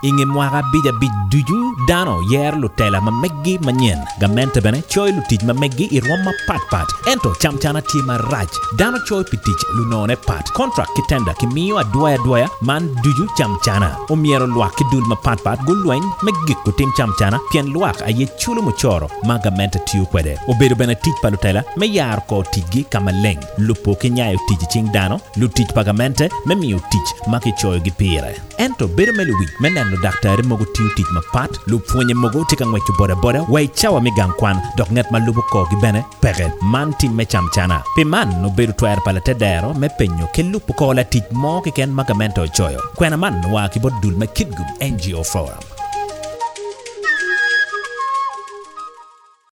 inge mwaga bija duju dano yer lutela ma meggi manyen gamente bene choy lutij ma meggi iroma pat ento chamchana ti ma raj dano choy pitich lunone pat contract kitenda kimiyo adwaya man duju chamchana omiero luak kidul ma pat gulwen meggi ko tim chamchana pien luak aye chulo muchoro ma gamente tiu kwede obedo bene tij palutela me yar ko tigi kama leng lupo kinyayo tij ching dano lutij pagamente me miyo tij ma kichoy gi pire ento bedo meluwi meneno daktari mogo tiu tij ma pat lupwenye mogo tika ngwecho boda way chawa migang kwan dok nget ma lubo ko gi bene pege man tim me chamchana pe man no bedo twer palate dero me penyo ke lupo ko la tij mo ke ken magamento choyo kwena man wa ki bodul ma kidgum NGO forum